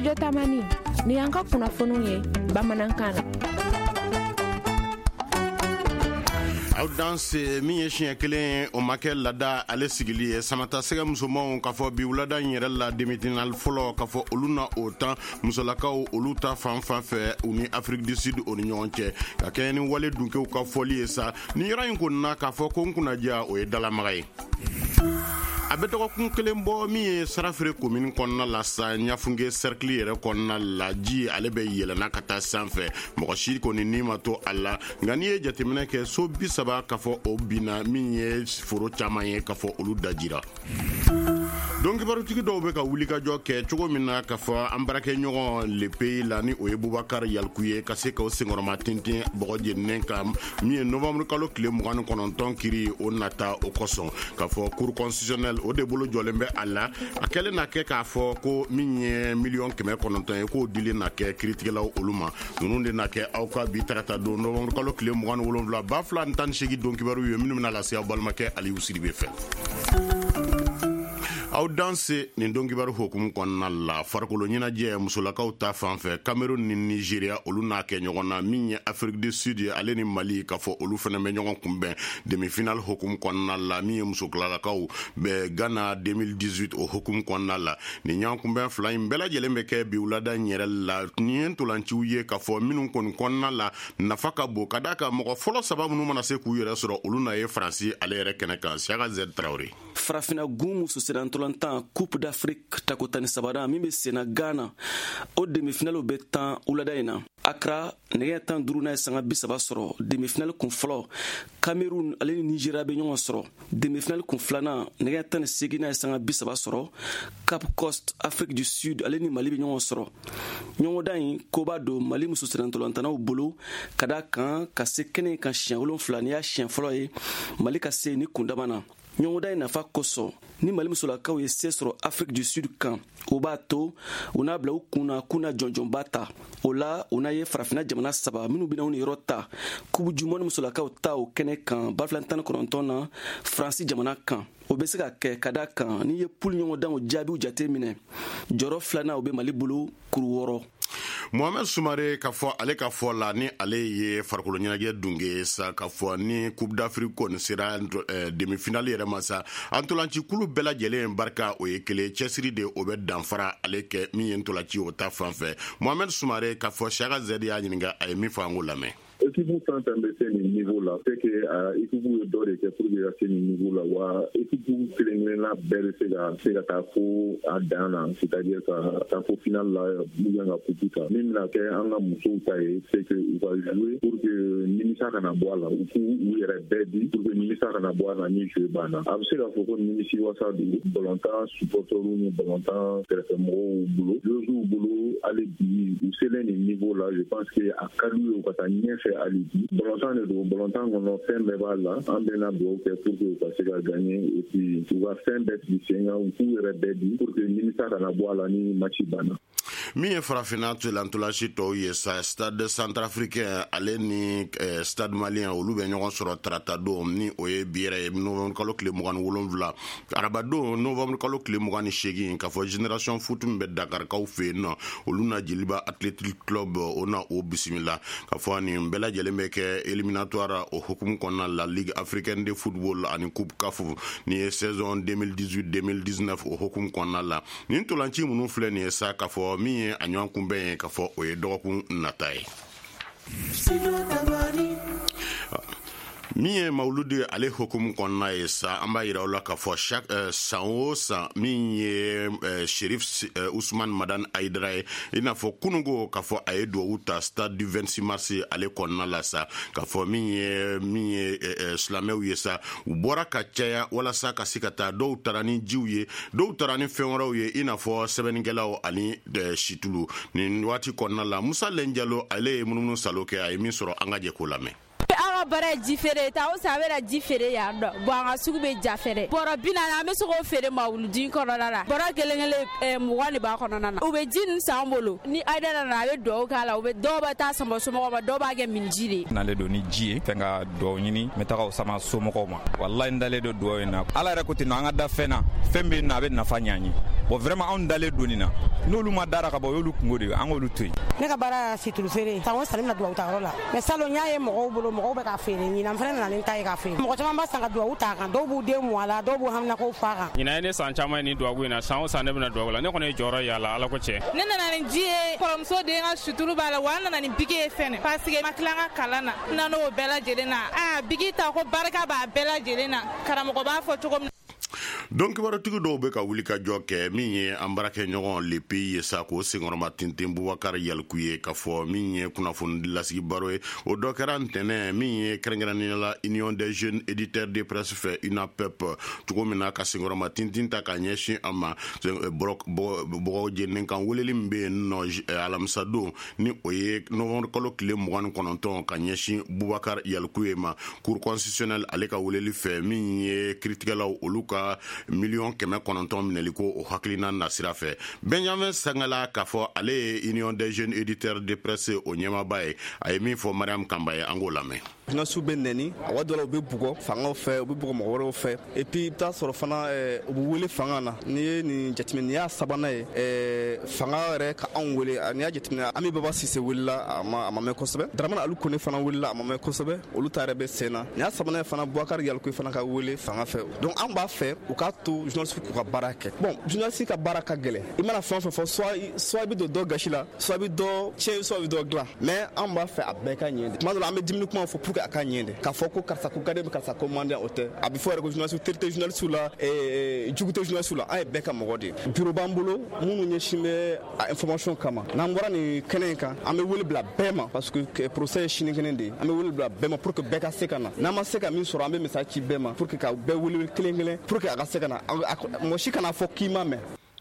Studio Tamani ni yanka kunnafoniw ye bamanankan na. Audience mi ye siɲɛ kelen o ma kɛ lada ale sigili ye samata sɛgɛ musomanw k'a fɔ bi wulada in yɛrɛ la demitinal fɔlɔ k'a fɔ olu na o tan musolakaw olu ta fan fɛ u ni Afrique du Sud o ni ɲɔgɔn cɛ ka kɛ ni wale dunkew ka fɔli ye sa ni yɔrɔ in kɔnina k'a fɔ ko n kunnaja o ye dalamaga ye. A bɛ dɔgɔkun kelen bɔ min ye Sarafere commune kɔnɔna la sa Ɲafunge cercle yɛrɛ kɔnɔna la ji ale bɛ yɛlɛna ka taa sanfɛ mɔgɔ si kɔni ni ma to a la nka n'i ye jateminɛ kɛ so 30 ka fɔ o binna min ye foro caman ye ka fɔ olu dajira. Donc kibarutigi dɔw bɛ ka wuli ka jɔ kɛ cogo min na ka fɔ an barakɛ ɲɔgɔn le pays la ni o ye Bubakar Yalku ye ka se ka o senkɔrɔma tintin bɔgɔ jeninen kan min ye novembre kalo tile 29 kiri o nata o kosɔn ka fɔ cour constitutionnelle o de bolo jɔlen bɛ a la a kɛlen na kɛ k'a fɔ ko min ye $900,000 ye k'o dilen na kɛ kiritigɛlaw olu ma ninnu de na kɛ aw ka bi tarata don novembre kalo tile 27 2018 don kibaru ye minnu bɛna lase aw balimakɛ Aliyu Sidibe fɛ. Aw danse nin don kibaru hukumu kɔnɔna la farikolo ɲɛnajɛ musolakaw ta fanfɛ Cameroun ni Nigeria olu n'a kɛ ɲɔgɔn na min ye Afrique du Sud ye ale ni Mali ka fɔ olu fana bɛ ɲɔgɔn kunbɛn demi-finale hukumu kɔnɔna la min ye musokulalakaw bɛ Ghana 2018 o hukumu kɔnɔna la nin ɲɔgɔn kunbɛn fila in bɛɛ lajɛlen bɛ kɛ bi wulada in yɛrɛ la nin ye ntolanciw ye ka fɔ minnu kɔni kɔnɔna la nafa ka bon ka d'a kan mɔgɔ fɔlɔ saba minnu mana se k'u yɛrɛ sɔrɔ olu na ye Faransi ale yɛrɛ kɛnɛ kan Siaka Z Traoré. Farafina gun muso serantolantan Coupe d'Afrique takotani sabara min bɛ senna Ghana o demi-finale bɛ tan wulada in na. Accra nɛgɛ 15 n'a ye sanga 30 sɔrɔ demi-finale kun fɔlɔ Cameroun ale ni Nigeria bɛ ɲɔgɔn sɔrɔ demi-finale kun filanan nɛgɛ 18 n'a ye sanga 30 sɔrɔ Cap Coast Afrique du Sud ale ni Mali bɛ ɲɔgɔn sɔrɔ ɲɔgɔndan in ko b'a don Mali muso serantolantanaw bolo ka d'a kan ka se kɛnɛ kan siɲɛ 7 ni y'a siɲɛ fɔlɔ ye Mali ka se ni kundama na. ɲɔgɔndan in nafa kosɔn ni Mali musolakaw ye se sɔrɔ Afrique du Sud kan o b'a to u n'a bila u kunna k'u na jɔnjɔnba ta o la u n'a ye farafina jamana 3 minnu bɛna u ni yɔrɔ ta kubu jumɔn musolakaw ta o kɛnɛ kan 2019 na Faransi jamana kan o bɛ se ka kɛ ka d'a kan n'i ye poule ɲɔgɔndan o jaabiw jate minɛ jɔyɔrɔ filanan o bɛ Mali bolo kuru 6. Mohamed Soumare ka fɔ ale ka fɔ la ni ale ye farikolo ɲɛnajɛ dunge sa ka fɔ ni Coupe d'Afrique kɔni sera demi-finale yɛrɛ ma sa antolanci kulu bɛɛ lajɛlen barika o ye kelen cɛsiri de o bɛ danfara ale kɛ min ye ntolanci o ta fanfɛ Mohamed Soumare ka fɔ Siaka Z y'a ɲininka a ye min fɔ an ko lamɛn. Équipe fɛn fɛn bɛ se nin niveau la c'est que équipe ye dɔ de kɛ pour que ka se nin niveau la wa équipe kelen-kelenna bɛɛ bɛ se ka taa fo a dan na c'est-à-dire ka taa fo finale la ka coupe ta min bɛna kɛ an ka musow ta ye c'est que u ka jouer pour que nimisa kana bɔ a la u k'u yɛrɛ bɛɛ di pour que nimisa kana bɔ a la ni jeu banna a bɛ se ka fɔ ko nimisi wasa don balontan supporters ni balontan kɛrɛfɛmɔgɔw bolo joueurs bolo hali bi u selen nin niveau la je pense que a ka d'u ye u ka taa ɲɛfɛ hali bi balontan de don balontan kɔnɔ fɛn bɛɛ b'a la an bɛna dugawu kɛ pour que u ka se ka gagner et puis u ka fɛn bɛɛ sigi sen kan u k'u yɛrɛ bɛɛ di pour que nimisa kana bɔ a la ni match banna. Min ye farafina ntolaci tɔw ye sa stade centrafricain ale ni stade malien olu bɛ ɲɔgɔn sɔrɔ tarata don ni o ye bi yɛrɛ ye novembre kalo tile 27 arabadon novembre kalo tile 28 ka fɔ génération foot min bɛ Dakarkaw fɛ yen nɔ olu na Jeliba Athletic Club o na o bisimila ka fɔ nin bɛɛ lajɛlen bɛ kɛ éliminatoire o hukumu kɔnɔna la Ligue africaine de football ani Coupe CAF ni ye saison 2018-2019 o hukumu kɔnɔna la nin ntolanci minnu filɛ nin ye sa ka fɔ min ye a ɲɔgɔn kunbɛn ye ka fɔ o ye dɔgɔkun nata ye. Min ye mawuludi ale hukumu kɔnɔna ye sa an b'a yira o la ka fɔ san o san min ye Sheriff Ousmane Madane Aïdara ye i n'a fɔ kunungo ka fɔ a ye duwawu ta stade du 26 mars ale kɔnɔna la sa ka fɔ min ye silamɛw ye sa u bɔra ka caya walasa ka se ka taa dɔw taara ni jiw ye dɔw taara ni fɛn wɛrɛw ye i n'a fɔ sɛbɛnnikɛlaw ani situlu nin waati kɔnɔna la Musa Lenjalo ale ye munumunu salo kɛ a ye min sɔrɔ an ka jɛ k'o lamɛn. Bara ji feere ta o sa bɛ ji feere yan dɔ bon an ka sugu bɛ ja feere bɔrɔ 40 an bɛ se k'o feere mawuludi kɔnɔna la bɔrɔ kelen-kelen 20 de b'a kɔnɔna na u bɛ ji nin san bolo ni Aïdara nana a bɛ duwawu k'a la dɔw bɛ taa sama somɔgɔw ma dɔw b'a kɛ min ji de n'ale don ni ji ye fɛn ka duwawu ɲini n bɛ taga o sama somɔgɔw ma wallahi n dalen don duwawu in na Ala yɛrɛ ko ten an ka da fɛn na fɛn bɛ na a bɛ nafa ɲɛ an ye bon vraiment on dale donina n'olu ma dara ka bɔ y'olu kungo de an k'olu to yen. Ne ka baara situlu feere sango salim na duwawu ta yɔrɔ la mais salon n y'a ye mɔgɔw bolo mɔgɔw bɛ ka feere ɲinan fana nana ni ta ye ka feere mɔgɔ caman b'a san ka duwawu ta kan dɔw b'u den mɔ a la dɔw b'u haminakow fa kan. ɲinan ye ne san caman ye nin duwawu in na san o san ne bɛna duwawu la ne kɔni ye jɔyɔrɔ y'a ala ko cɛ. ne nana ni ji ye kɔrɔmuso den ka suturu b'a la wa an nana ni bigi ye fɛnɛ parce que ma tila an ka kalan na n nan'o bɛɛ lajɛlen na bigi ta ko barika b'a bɛɛ lajɛlen na karamɔgɔ b'a fɔ cogo min. donc kibaratigi dɔw bɛ ka wuli ka jɔ kɛ min ye an baarakɛ ɲɔgɔn le pays ye sa k'o senkɔrɔma tintin bubakar yaliku ye ka fɔ min ye kunnafoni lasigi baro ye o dɔ kɛra ntɛnɛ min ye kɛrɛnkɛrɛnnenya la union des jeunes éditeurs de presse fɛ UNAPEP cogo min na ka senkɔrɔma tintin ta ka ɲɛsin an ma bɔgɔ jeninen kan weleli min bɛ yen nɔ alamisa don ni o ye nɔvɛmburu kalo tile 29 ka ɲɛsin bubakar yaliku ye ma cour constitutionnelle ale ka weleli fɛ min ye kiiritigɛlaw olu ka miliyɔn 900 minɛli ko o hakilina nasira fɛ Benjamin Sangala k'a fɔ ale ye union des jeunes éditeurs de presse o ɲɛmaba ye a ye min fɔ Mariam Kamba ye an k'o lamɛn. Finasiw bɛ nɛni a waati dɔ la u bɛ bugɔ fangaw fɛ u bɛ bugɔ mɔgɔ wɛrɛw fɛ et puis i bɛ taa sɔrɔ fana u bɛ wele fanga na n'i ye nin jateminɛ nin y'a sabanan ye fanga yɛrɛ ka anw wele n'i y'a jateminɛ Ami Baba Sise welela a ma mɛn kosɛbɛ Dramane Alu Kone fana welela a ma mɛn kosɛbɛ olu ta yɛrɛ bɛ sen na nin y'a sabanan ye fana Bubakar Yaliku fana ka wele fanga fɛ donc an b'a fɛ u k'a to journaliste k'u ka baara kɛ bon journaliste ka baara ka gɛlɛn i mana fɛn o fɛn fɔ soit i bɛ don dɔ gasi la soit i bɛ dɔ tiɲɛ soit i bɛ dɔ dilan mais an b'a fɛ a bɛɛ ka ɲɛ de tuma dɔ la an bɛ dimini kuma fɔ pour que a ka ɲɛ de k'a fɔ ko karisa ko gade bɛ karisa ko manden o tɛ a bɛ fɔ yɛrɛ ko journaliste teri tɛ journaliste la jugu tɛ journaliste la an ye bɛɛ ka mɔgɔ de ye bureau b'an bolo minnu ɲɛsin bɛ a information kama n'an bɔra nin kɛnɛ in kan an bɛ wele bila bɛɛ ma parce que procès ye sini kɛnɛ de ye an bɛ wele bila bɛɛ ma pour que bɛɛ ka se ka na n'an ma se ka min sɔrɔ an bɛ message ci bɛɛ ma pour que ka bɛɛ wele kelen kelen pour que a ka se ka na mɔgɔ si kana fɔ k'i ma mɛn.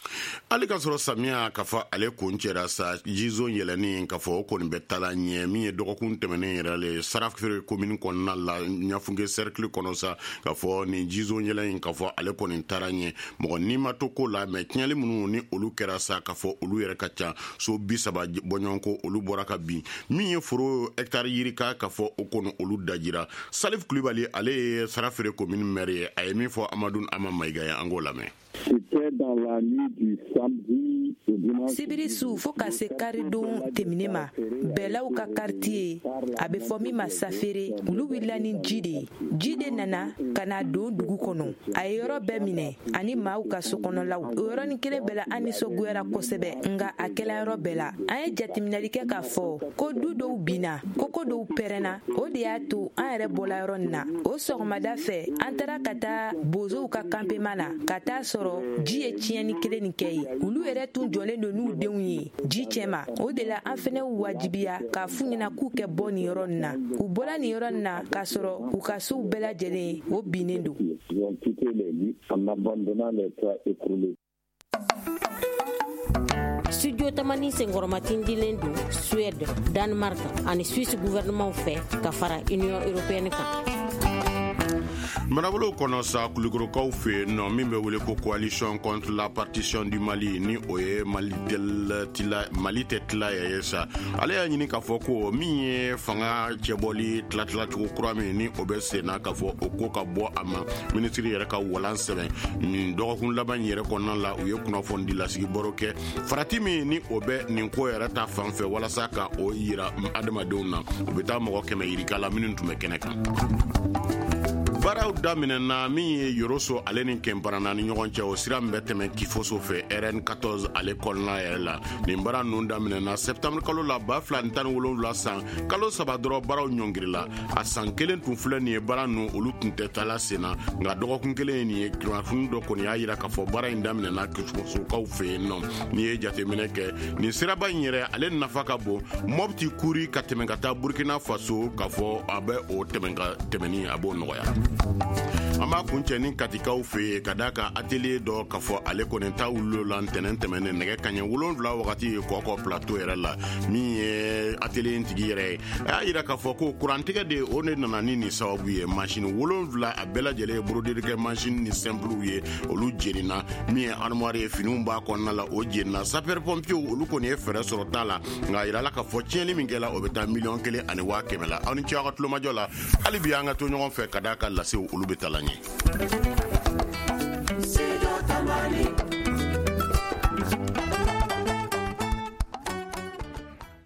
Ale ka sɔrɔ samiya ka fɔ ale kun cɛra sa jizo yɛlɛni ka fɔ o kɔni bɛ tala ɲɛ min ye dɔgɔkun tɛmɛnen yɛrɛ le Sarafere commune kɔnɔna la Ɲafunge cercle kɔnɔ sa ka fɔ nin jizo yɛlɛn ka fɔ ale kɔni tara ɲɛ mɔgɔ ni ma to ko la mais tiɲɛli minnu ni olu kɛra sa ka fɔ olu yɛrɛ ka ca so 30 bɔɲɔgɔn ko olu bɔra ka bin min ye foro hectare yirika ka fɔ o kɔni olu dajira Salif Kulibali ale ye Sarafere commune maire ye a ye min fɔ Amadou Ama Maïga ye an k'o lamɛn. C'était dans la nuit du samedi au dimanche. Sibiri su fo ka se karidon tɛmɛnen ma bɛɛlaw ka quartier a bɛ fɔ min ma Safere olu wulila ni ji de nana ka na don dugu kɔnɔ a ye yɔrɔ bɛɛ minɛ ani maaw ka sokɔnɔlaw o yɔrɔnin kelen bɛɛ la an nisɔngoyara kosɛbɛ nka a kɛla yɔrɔ bɛɛ la an ye jateminɛli kɛ k'a fɔ ko du dɔw binna koko dɔw pɛrɛnna o de y'a to an yɛrɛ bɔla yɔrɔ nin na o sɔgɔmada fɛ an taara ka taa bozow ka campement na ka taa sɔrɔ ji ye tiɲɛni kelen nin kɛ ye olu yɛrɛ tun jɔlen don n'u denw ye ji cɛma o de la an fɛnɛ wajibiya k'a f'u ɲɛna k'u kɛ bɔ nin yɔrɔ nin na u bɔra nin yɔrɔ nin na k'a sɔrɔ u ka sow bɛɛ lajɛlen o binnen don. Studio Tamani Senkɔrɔma tindilen don Suède, Danemark ani Suisse gouvernement fɛ ka fara Union européenne kan. Marabolo kɔnɔ sa Kulukorokaw fɛ non min bɛ wele ko coalition contre la partition du Mali ni o ye Mali tɛ tila ye sa ale y'a ɲini k'a fɔ ko min ye fanga cɛbɔli tilacogo kura min ni o bɛ senna k'a fɔ o ko ka bɔ a ma ministre yɛrɛ ka walan sɛbɛn nin dɔgɔkun laban yɛrɛ kɔnɔna la u ye kunnafoni lasigi baro kɛ farati min ni o bɛ nin ko yɛrɛ ta fan fɛ walasa ka o yira adamadenw na u bɛ taa mɔgɔ 100 yirika la minnu tun bɛ kɛnɛ kan. Baaraw daminɛna min ye Yoroso ale ni Kɛnparana ni ɲɔgɔn cɛ o sira min bɛ tɛmɛ Kifoso fɛ RN14 ale kɔnɔna yɛrɛ la nin baara ninnu daminɛna septembre kalo la 2017 san kalo 3 dɔrɔn baaraw ɲɔngirila a san kelen tun filɛ nin ye baara ninnu olu tun tɛ tala senna nka dɔgɔkun kelen ye nin ye kunnafoni dɔ kɔni y'a yira k'a fɔ baara in daminɛna Kifosokaw fɛ yen nɔ n'i ye jateminɛ kɛ nin siraba in yɛrɛ ale nafa ka bon Mopti kuri ka tɛmɛ ka taa Burkina Faso k'a fɔ a bɛ o tɛmɛni a b'o nɔgɔya. An b'a kuncɛ ni katikaw fɛ yen ka d'a ka atelier dɔ ka fɔ ale kɔni ta wulilo la ntɛnɛn tɛmɛnen nɛgɛ kaɲɛ 7 wagati ye kɔkɔ plateau yɛrɛ la min ye atelier in tigi yɛrɛ ye a y'a yira k'a fɔ ko kurantigɛ de o de nana ni nin sababu ye machine 7 a bɛɛ lajɛlen ye borodelikɛ machine ni simple ye olu jenina min ye armoire ye finiw b'a kɔnɔna la o jenina sapeur pompier olu kɔni ye fɛɛrɛ sɔrɔ t'a la nka a yirala k'a fɔ tiɲɛni min kɛla o bɛ taa 1,100,000 la aw ni ce aw ka tulomajɔ la hali bi an ka to ɲɔgɔn fɛ ka d'a ka lasew olu bɛ taa la ɲɛ.